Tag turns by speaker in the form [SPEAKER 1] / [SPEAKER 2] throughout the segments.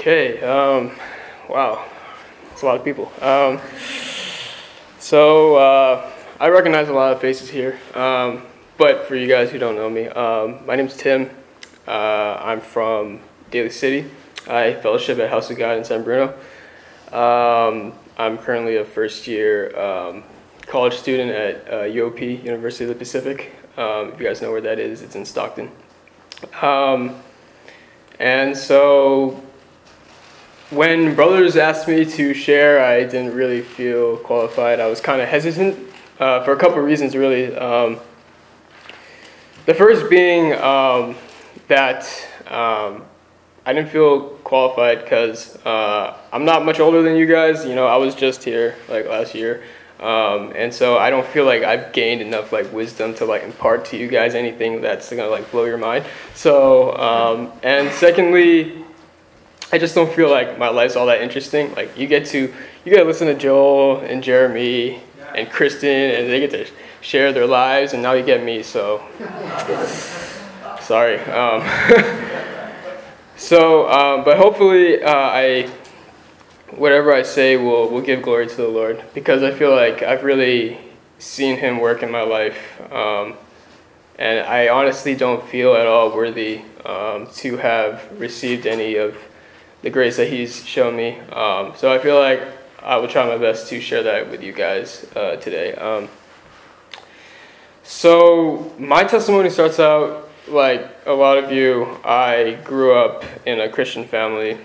[SPEAKER 1] Okay, wow, it's a lot of people. So I recognize a lot of faces here, but for you guys who don't know me, my name's Tim. I'm from Daly City. I fellowship at House of God in San Bruno. I'm currently a first-year college student at UOP, University of the Pacific. If you guys know where that is, it's in Stockton. And so when brothers asked me to share, I didn't really feel qualified. I was kind of hesitant for a couple of reasons, really. The first being that I didn't feel qualified because I'm not much older than you guys. You know, I was just here like last year. And so I don't feel like I've gained enough like wisdom to like impart to you guys anything that's gonna like blow your mind. So and secondly, I just don't feel like my life's all that interesting. Like you get to listen to Joel and Jeremy and Kristen, and they get to share their lives, and now you get me. So sorry. But hopefully whatever I say will give glory to the Lord, because I feel like I've really seen Him work in my life, and I honestly don't feel at all worthy to have received any of the grace that He's shown me. So I feel like I will try my best to share that with you guys today. So my testimony starts out like a lot of you. I grew up in a Christian family.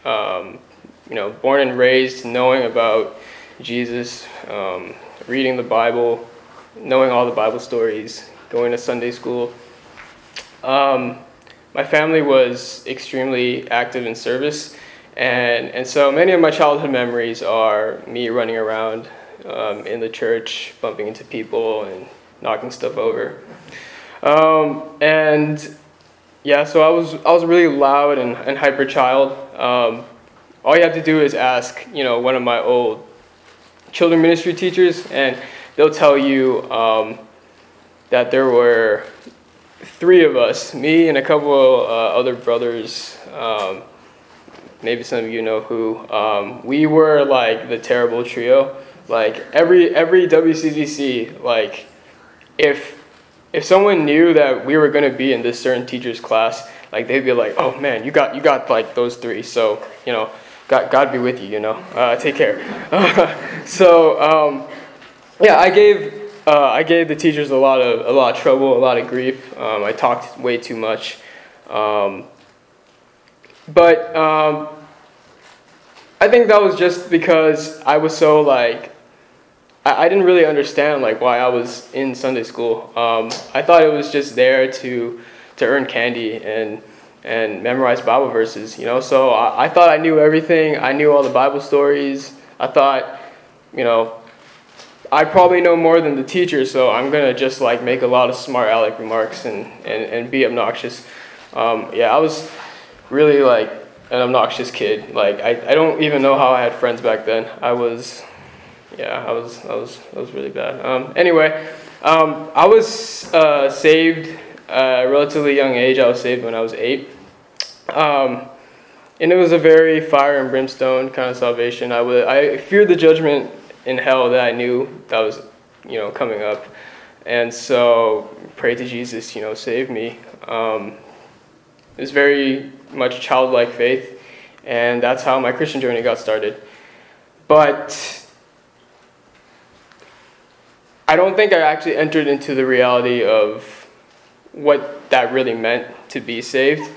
[SPEAKER 1] Born and raised knowing about Jesus, reading the Bible, knowing all the Bible stories, going to Sunday school. My family was extremely active in service, and so many of my childhood memories are me running around in the church, bumping into people and knocking stuff over. So I was a really loud and hyper child. All you have to do is ask, one of my old children ministry teachers, and they'll tell you that there were 3 of us, me and a couple other brothers, maybe some of you know who. We were like the terrible trio. Like every WCDC, like if someone knew that we were going to be in this certain teacher's class, like they'd be like, "Oh man, you got like those 3." So God be with you, take care. I gave the teachers a lot of trouble, a lot of grief. I talked way too much. But I think that was just because I was so like, I didn't really understand like why I was in Sunday school. I thought it was just there to earn candy and memorize Bible verses, So I thought I knew everything. I knew all the Bible stories. I thought, I probably know more than the teacher, so I'm gonna just like make a lot of smart aleck remarks and be obnoxious. I was really like an obnoxious kid. Like I don't even know how I had friends back then. I was really bad. I was saved at a relatively young age. I was saved when I was 8. And it was a very fire and brimstone kind of salvation. I feared the judgment in hell that I knew that was, coming up. And so prayed to Jesus, save me. It was very much childlike faith, and that's how my Christian journey got started. But I don't think I actually entered into the reality of what that really meant to be saved.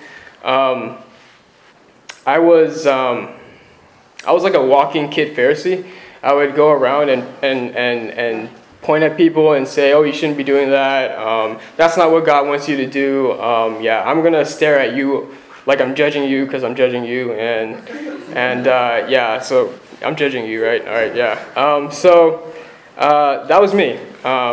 [SPEAKER 1] I was like a walking kid Pharisee. I would go around and point at people and say, "Oh, you shouldn't be doing that. That's not what God wants you to do. I'm gonna stare at you like I'm judging you because I'm judging you, so I'm judging you, right? All right, yeah. That was me.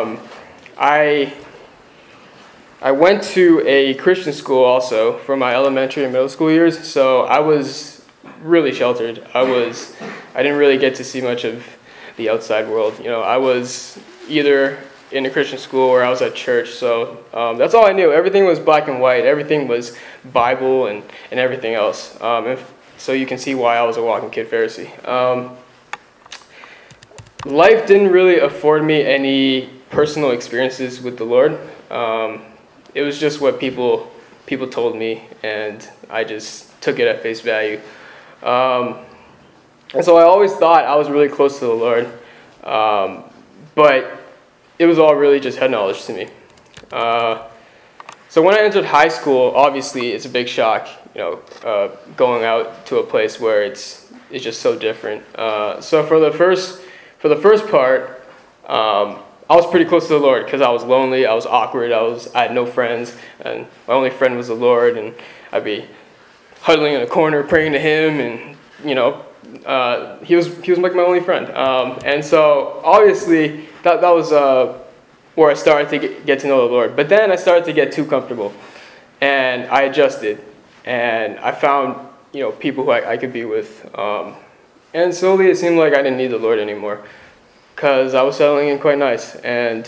[SPEAKER 1] I went to a Christian school also for my elementary and middle school years, so I was really sheltered. I didn't really get to see much of the outside world. I was either in a Christian school or I was at church, so that's all I knew. Everything was black and white. Everything was Bible and everything else. And so you can see why I was a walking kid Pharisee. Life didn't really afford me any personal experiences with the Lord. It was just what people told me, and I just took it at face value. And so I always thought I was really close to the Lord, but it was all really just head knowledge to me. So when I entered high school, obviously it's a big shock, going out to a place where it's just so different. So for the first part, I was pretty close to the Lord because I was lonely, I was awkward, I had no friends, and my only friend was the Lord, and I'd be huddling in a corner praying to Him, and he was like my only friend. And so obviously that was where I started to get to know the Lord. But then I started to get too comfortable, and I adjusted, and I found people who I could be with, and slowly it seemed like I didn't need the Lord anymore, because I was settling in quite nice, and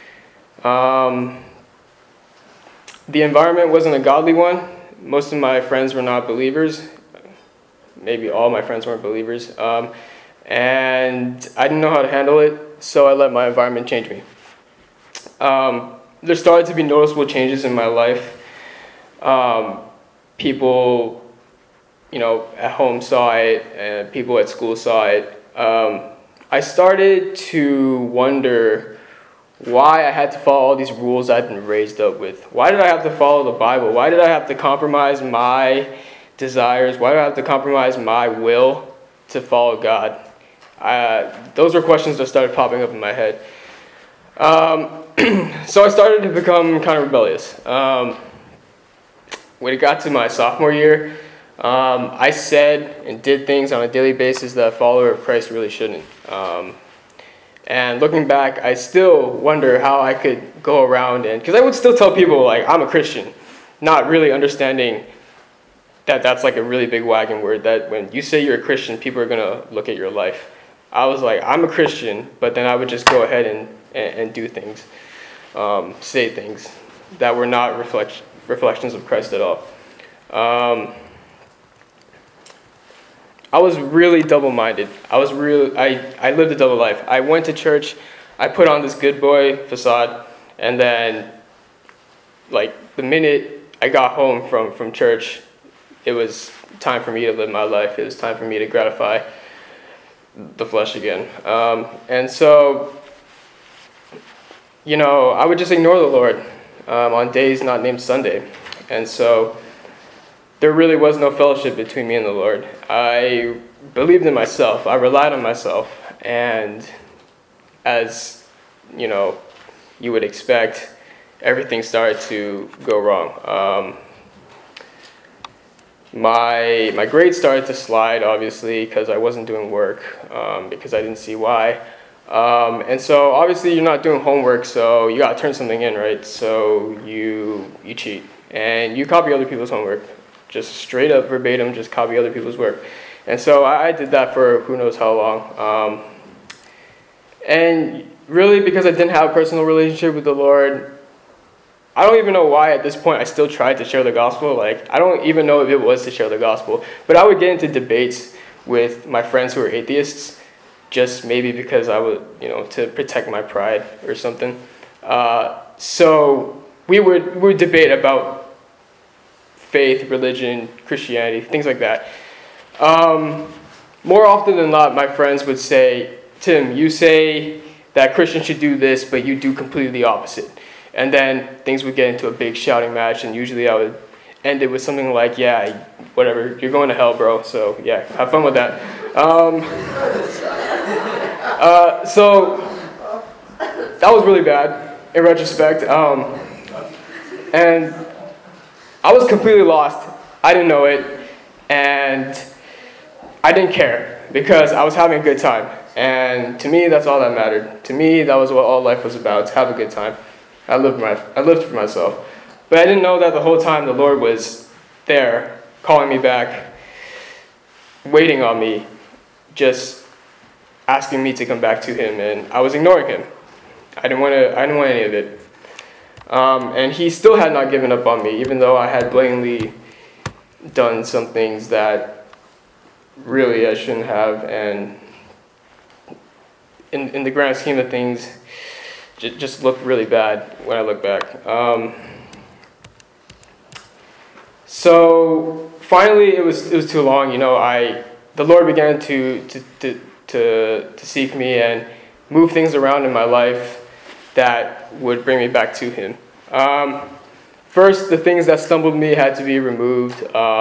[SPEAKER 1] the environment wasn't a godly one. Most of my friends were not believers. Maybe all my friends weren't believers, and I didn't know how to handle it, so I let my environment change me. There started to be noticeable changes in my life. People, at home saw it, and people at school saw it. I started to wonder why I had to follow all these rules I'd been raised up with. Why did I have to follow the Bible? Why did I have to compromise my desires? Why do I have to compromise my will to follow God? Those were questions that started popping up in my head. So I started to become kind of rebellious. When it got to my sophomore year, I said and did things on a daily basis that a follower of Christ really shouldn't. And looking back, I still wonder how I could go around because I would still tell people, like, I'm a Christian, not really understanding that that's like a really big wagon word, that when you say you're a Christian, people are going to look at your life. I was like, I'm a Christian, but then I would just go ahead and do things, say things that were not reflections of Christ at all. I was really double-minded. I lived a double life. I went to church, I put on this good boy facade, and then, like, the minute I got home from church, it was time for me to live my life. It was time for me to gratify the flesh again. And so, I would just ignore the Lord on days not named Sunday. And so there really was no fellowship between me and the Lord. I believed in myself. I relied on myself. And as, you would expect, everything started to go wrong. My grades started to slide, obviously, because I wasn't doing work, because I didn't see why. And so, obviously, you're not doing homework, so you got to turn something in, right? So you cheat, and you copy other people's homework. Just straight up verbatim, just copy other people's work. And so I did that for who knows how long. And really, because I didn't have a personal relationship with the Lord, I don't even know why at this point I still tried to share the gospel. Like, I don't even know if it was to share the gospel. But I would get into debates with my friends who were atheists, just maybe because I would, to protect my pride or something. So we would debate about faith, religion, Christianity, things like that. More often than not, my friends would say, Tim, you say that Christians should do this, but you do completely the opposite. And then things would get into a big shouting match, and usually I would end it with something like, yeah, whatever, you're going to hell, bro, so yeah, have fun with that. So that was really bad in retrospect. And I was completely lost. I didn't know it, and I didn't care because I was having a good time. And to me, that's all that mattered. To me, that was what all life was about, to have a good time. I lived for myself. But I didn't know that the whole time the Lord was there, calling me back, waiting on me, just asking me to come back to Him, and I was ignoring Him. I didn't want any of it. And He still had not given up on me, even though I had blatantly done some things that really I shouldn't have, and in the grand scheme of things, just looked really bad when I look back. So finally, it was too long. The Lord began to seek me and move things around in my life that would bring me back to Him. First, the things that stumbled me had to be removed.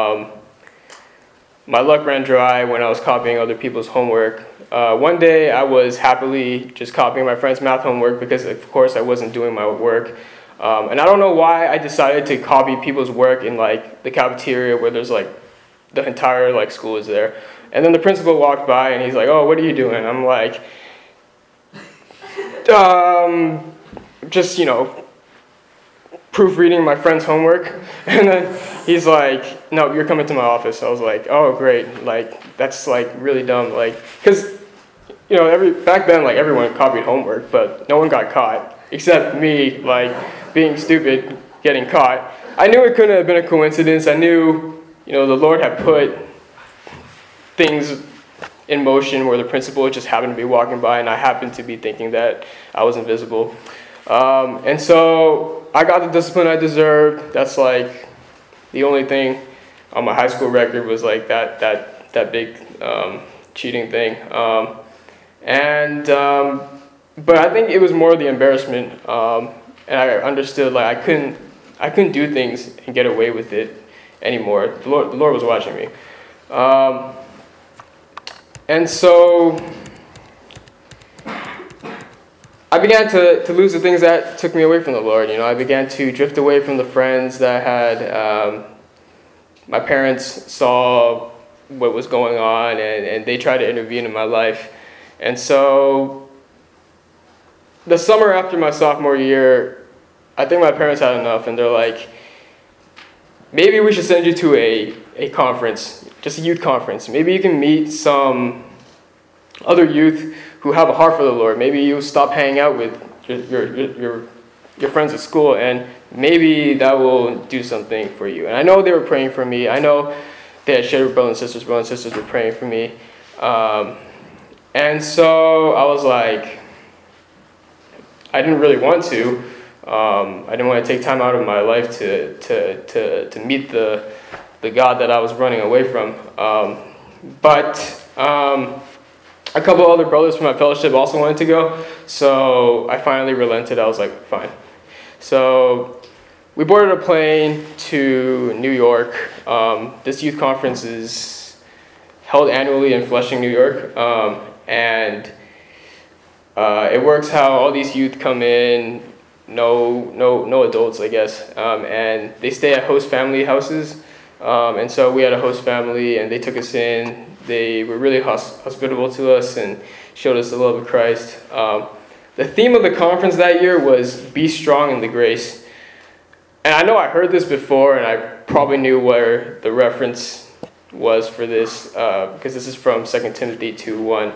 [SPEAKER 1] My luck ran dry when I was copying other people's homework. One day, I was happily just copying my friend's math homework because, of course, I wasn't doing my work. And I don't know why I decided to copy people's work in the cafeteria where there's the entire school is there. And then the principal walked by and he's like, "Oh, what are you doing?" I'm like, just proofreading my friend's homework. And then he's like, "No, you're coming to my office." I was like, "Oh, great." That's really dumb. Because back then everyone copied homework, but no one got caught except me, being stupid, getting caught. I knew it couldn't have been a coincidence. I knew, the Lord had put things in motion where the principal just happened to be walking by, and I happened to be thinking that I was invisible. And so I got the discipline I deserved. That's the only thing on my high school record was that big cheating thing. But I think it was more the embarrassment, and I understood I couldn't do things and get away with it anymore. The Lord was watching me, and so I began to lose the things that took me away from the Lord. I began to drift away from the friends that had. My parents saw what was going on, and they tried to intervene in my life, and so the summer after my sophomore year, I think my parents had enough, and they're like, "Maybe we should send you to a conference, just a youth conference. Maybe you can meet some other youth who have a heart for the Lord. Maybe you stop hanging out with your friends at school, and maybe that will do something for you." And I know they were praying for me. I know they had shared with brothers and sisters were praying for me. And so I was like, I didn't really want to. I didn't want to take time out of my life to meet the God that I was running away from. But a couple other brothers from my fellowship also wanted to go, so I finally relented. I was like, fine. So we boarded a plane to New York. This youth conference is held annually in Flushing, New York, and it works how all these youth come in, no adults, I guess, and they stay at host family houses. And so we had a host family, and they took us in. They were really hospitable to us and showed us the love of Christ. The theme of the conference that year was "Be strong in the grace." And I know I heard this before, and I probably knew where the reference was for this, because this is from 2 Timothy 2:1.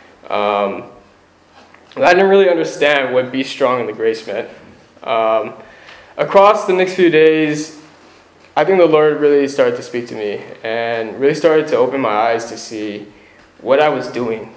[SPEAKER 1] I didn't really understand what "be strong in the grace" meant. Across the next few days, I think the Lord really started to speak to me and really started to open my eyes to see what I was doing.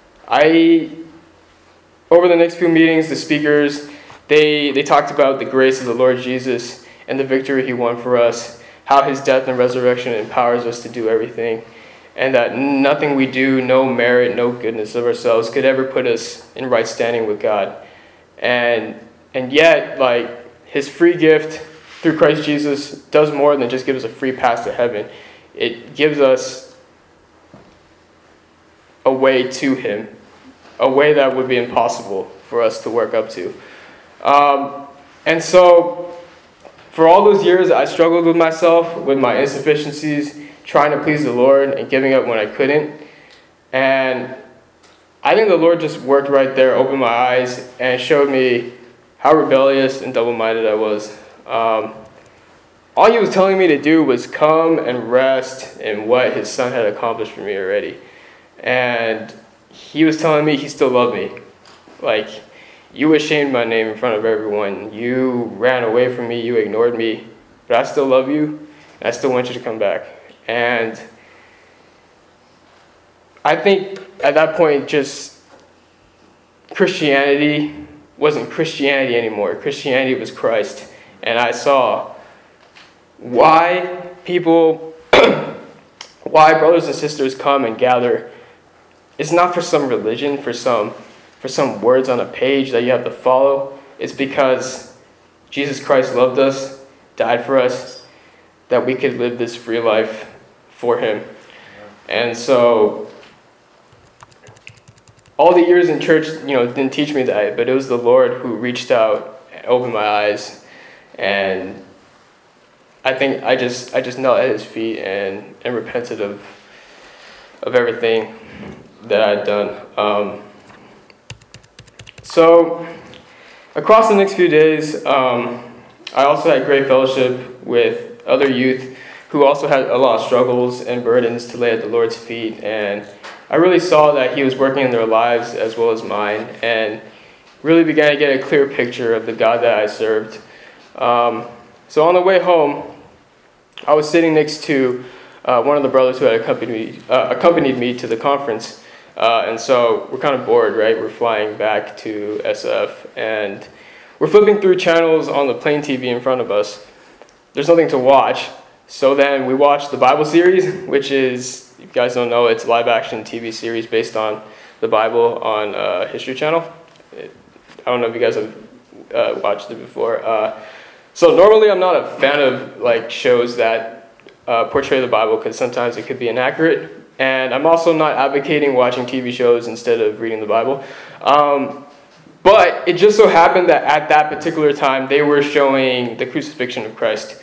[SPEAKER 1] Over the next few meetings, the speakers, they talked about the grace of the Lord Jesus and the victory He won for us, how His death and resurrection empowers us to do everything, and that nothing we do, no merit, no goodness of ourselves could ever put us in right standing with God. And yet, His free gift through Christ Jesus does more than just give us a free pass to heaven. It gives us a way to Him, a way that would be impossible for us to work up to. And so, for all those years, I struggled with myself, with my insufficiencies, trying to please the Lord and giving up when I couldn't. And I think the Lord just worked right there, opened my eyes, and showed me how rebellious and double-minded I was. All He was telling me to do was come and rest in what His Son had accomplished for me already. And He was telling me He still loved me. You ashamed my name in front of everyone. You ran away from me. You ignored me. But I still love you. And I still want you to come back. And I think at that point, just Christianity wasn't Christianity anymore. Christianity was Christ. And I saw why people, why brothers and sisters come and gather. It's not for some religion, for some words on a page that you have to follow. It's because Jesus Christ loved us, died for us, that we could live this free life for him. And so all the years in church, didn't teach me that, but it was the Lord who reached out and opened my eyes. And I think I just knelt at his feet and repented of everything that I'd done. So across the next few days, I also had great fellowship with other youth who also had a lot of struggles and burdens to lay at the Lord's feet. And I really saw that he was working in their lives as well as mine, and really began to get a clear picture of the God that I served. So on the way home, I was sitting next to one of the brothers who had accompanied me to the conference. And so we're kind of bored, right? We're flying back to SF, and we're flipping through channels on the plain TV in front of us. There's nothing to watch. So then we watched the Bible series, which is, if you guys don't know, it's a live-action TV series based on the Bible on History Channel. I don't know if you guys have watched it before. So normally I'm not a fan of shows that portray the Bible, because sometimes it could be inaccurate. And I'm also not advocating watching TV shows instead of reading the Bible. But it just so happened that at that particular time, they were showing the crucifixion of Christ.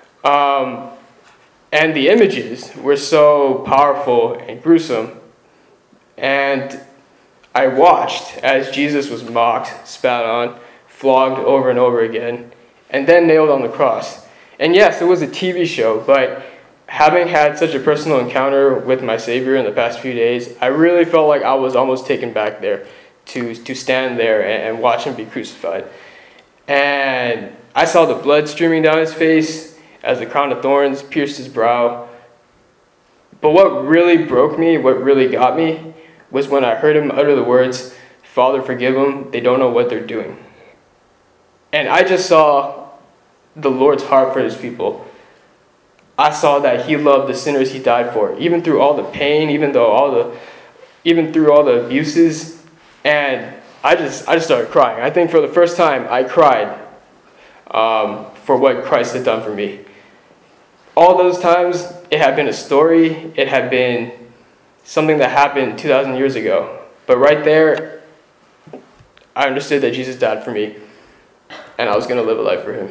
[SPEAKER 1] And the images were so powerful and gruesome. And I watched as Jesus was mocked, spat on, flogged over and over again, and then nailed on the cross. And yes, it was a TV show, but having had such a personal encounter with my Savior in the past few days, I really felt like I was almost taken back there to stand there and watch him be crucified. And I saw the blood streaming down his face as the crown of thorns pierced his brow. But what really broke me, what really got me, was when I heard him utter the words, "Father, forgive them, they don't know what they're doing." And I just saw the Lord's heart for his people. I saw that he loved the sinners he died for, even through all the pain, even through all the abuses. And I just started crying. I think for the first time I cried for what Christ had done for me. All those times, it had been a story. It had been something that happened 2,000 years ago. But right there, I understood that Jesus died for me, and I was going to live a life for him.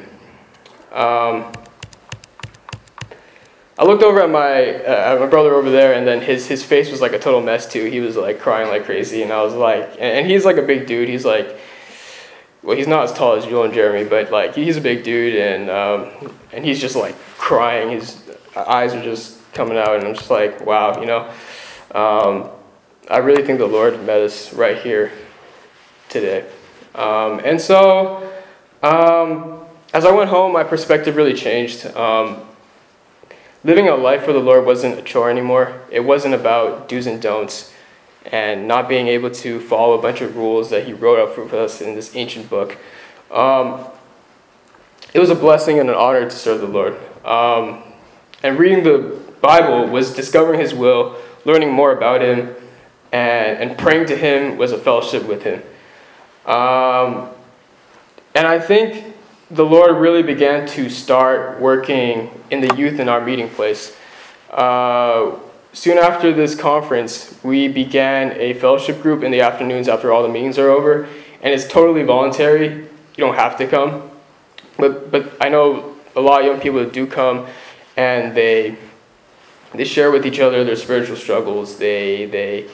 [SPEAKER 1] I looked over at my brother over there, and then his face was like a total mess too. He was like crying like crazy, and I was like, and he's like a big dude. He's like, well, he's not as tall as Joel and Jeremy, but like he's a big dude, and he's just like crying. His eyes are just coming out, and I'm just like, wow, I really think the Lord met us right here today. And so, as I went home, my perspective really changed. Living a life for the Lord wasn't a chore anymore. It wasn't about do's and don'ts and not being able to follow a bunch of rules that he wrote up for us in this ancient book. It was a blessing and an honor to serve the Lord. And reading the Bible was discovering his will, learning more about him, and praying to him was a fellowship with him. And I think the Lord really began to start working in the youth in our meeting place. Soon after this conference, we began a fellowship group in the afternoons after all the meetings are over, and it's totally voluntary. You don't have to come, but I know a lot of young people that do come, and they share with each other their spiritual struggles. They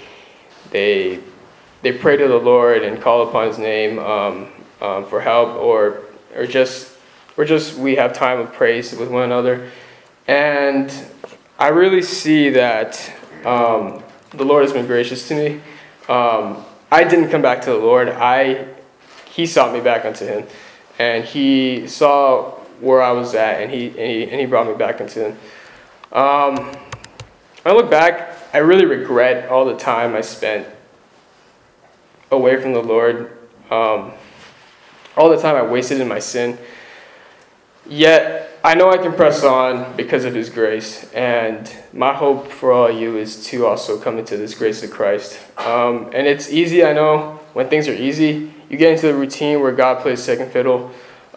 [SPEAKER 1] pray to the Lord and call upon his name for help, or just we have time of praise with one another. And I really see that the Lord has been gracious to me. I didn't come back to the Lord. He sought me back unto him, and he saw where I was at, and he brought me back into him. I look back, I really regret all the time I spent away from the Lord, all the time I wasted in my sin. Yet, I know I can press on because of his grace, and my hope for all of you is to also come into this grace of Christ. And it's easy, I know, when things are easy, you get into the routine where God plays second fiddle.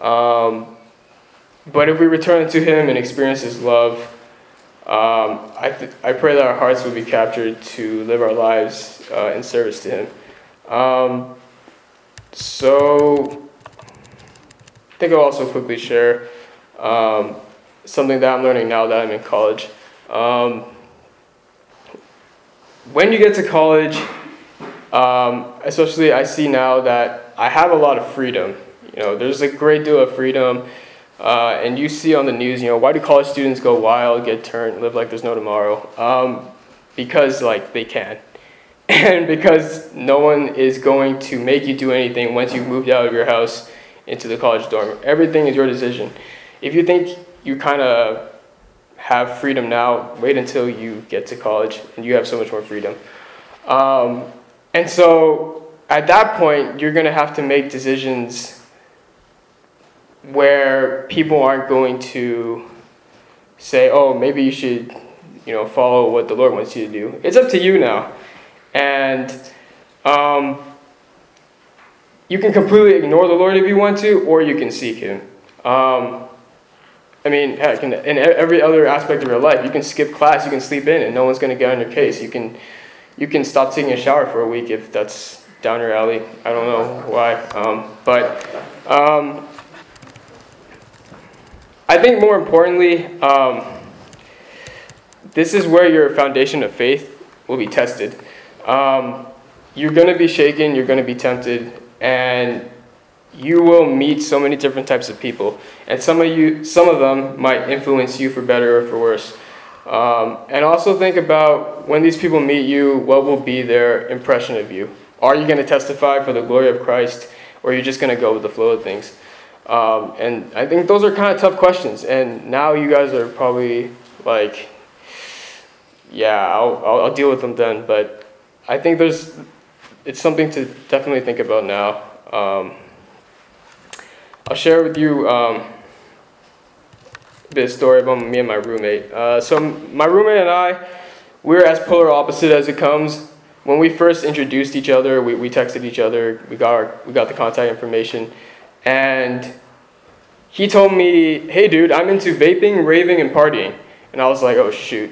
[SPEAKER 1] But if we return to him and experience his love, I pray that our hearts will be captured to live our lives in service to him. So I think I'll also quickly share something that I'm learning now that I'm in college. When you get to college, especially I see now that I have a lot of freedom. There's a great deal of freedom. And you see on the news, why do college students go wild, get turned, live like there's no tomorrow? Because they can. And because no one is going to make you do anything once you've moved out of your house into the college dorm. Everything is your decision. If you think you kind of have freedom now, wait until you get to college and you have so much more freedom. And so at that point, you're going to have to make decisions where people aren't going to say, oh, maybe you should, follow what the Lord wants you to do. It's up to you now. And you can completely ignore the Lord if you want to, or you can seek him. Heck, in every other aspect of your life, you can skip class, you can sleep in, and no one's going to get on your case. You can stop taking a shower for a week if that's down your alley. I don't know why. I think more importantly, this is where your foundation of faith will be tested. You're going to be shaken, you're going to be tempted, and you will meet so many different types of people. And some of them might influence you for better or for worse. And also think about when these people meet you, what will be their impression of you? Are you going to testify for the glory of Christ, or are you just going to go with the flow of things? And I think those are kind of tough questions. And now you guys are probably like, yeah, I'll deal with them then. But I think it's something to definitely think about now. I'll share with you a bit of story about me and my roommate. So my roommate and I, we're as polar opposite as it comes. When we first introduced each other, we texted each other. We got the contact information. And he told me, hey, dude, I'm into vaping, raving, and partying. And I was like, oh, shoot.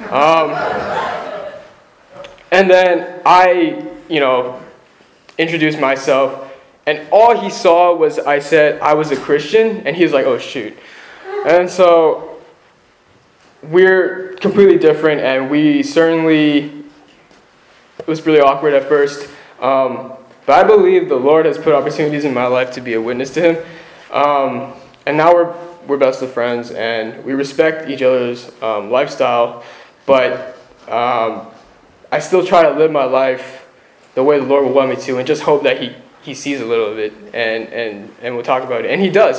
[SPEAKER 1] And then I, introduced myself. And all he saw was I said I was a Christian. And he was like, oh, shoot. And so we're completely different. And it was really awkward at first. But I believe the Lord has put opportunities in my life to be a witness to him. And now we're best of friends, and we respect each other's lifestyle. But I still try to live my life the way the Lord will want me to, and just hope that he sees a little of it, and we'll talk about it. And he does,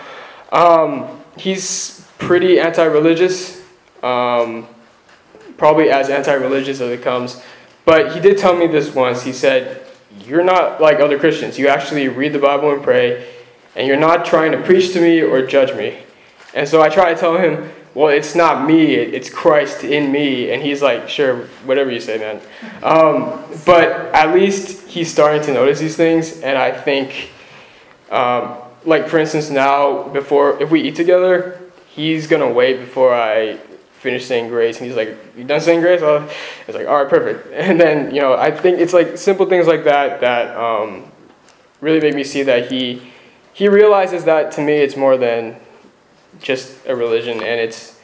[SPEAKER 1] He's pretty anti-religious, probably as anti-religious as it comes. But he did tell me this once. He said, you're not like other Christians. You actually read the Bible and pray, and you're not trying to preach to me or judge me. And so I try to tell him, well, it's not me, it's Christ in me. And he's like, sure, whatever you say, man. But at least he's starting to notice these things. And I think, for instance, now, if we eat together, he's going to wait before I finish saying grace. And he's like, you done saying grace? It's like, all right, perfect. And then, I think it's like simple things like that really make me see that he realizes that, to me, it's more than just a religion, and it's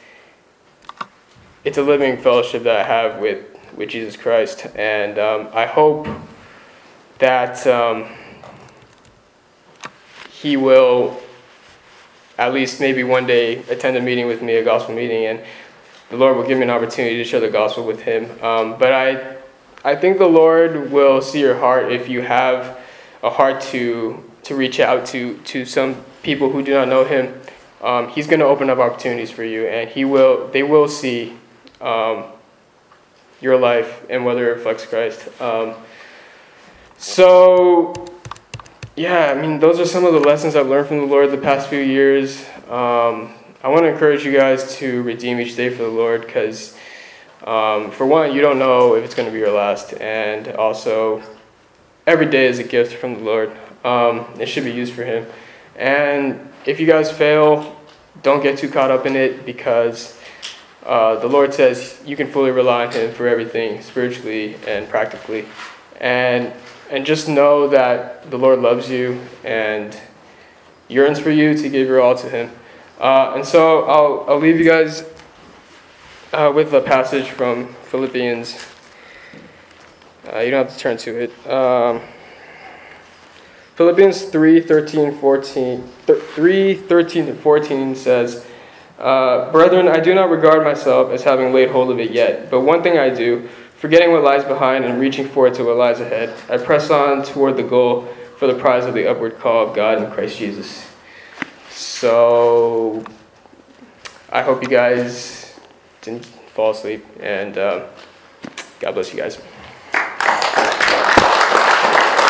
[SPEAKER 1] a living fellowship that I have with Jesus Christ. And I hope that he will at least maybe one day attend a meeting with me, a gospel meeting, and the Lord will give me an opportunity to share the gospel with him. But I think the Lord will see your heart if you have a heart to reach out to some people who do not know him. He's going to open up opportunities for you, and they will see your life and whether it reflects Christ. So, yeah, I mean, those are some of the lessons I've learned from the Lord the past few years. I want to encourage you guys to redeem each day for the Lord because, for one, you don't know if it's going to be your last. And also, every day is a gift from the Lord. It should be used for Him. And if you guys fail, don't get too caught up in it because the Lord says you can fully rely on Him for everything, spiritually and practically. And just know that the Lord loves you and yearns for you to give your all to Him. And so I'll leave you guys with a passage from Philippians. You don't have to turn to it. Philippians 3:13-14 says, Brethren, I do not regard myself as having laid hold of it yet, but one thing I do, forgetting what lies behind and reaching forward to what lies ahead, I press on toward the goal for the prize of the upward call of God in Christ Jesus. So, I hope you guys didn't fall asleep, and God bless you guys.